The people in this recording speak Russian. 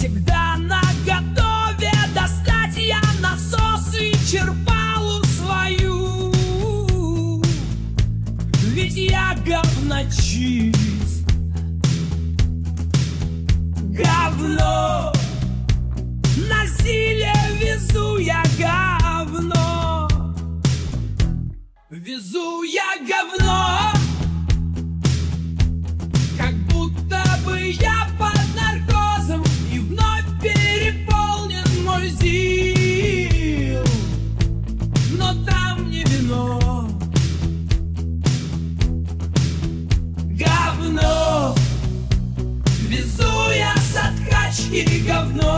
всегда наготове достать я насос и черпалу свою. Ведь я говночист, говно. На силе везу я говно, везу я говно. Как будто бы я под наркозом, и вновь переполнен мой ЗИЛ. Но там не вино, говно. Везу я с откачки говно.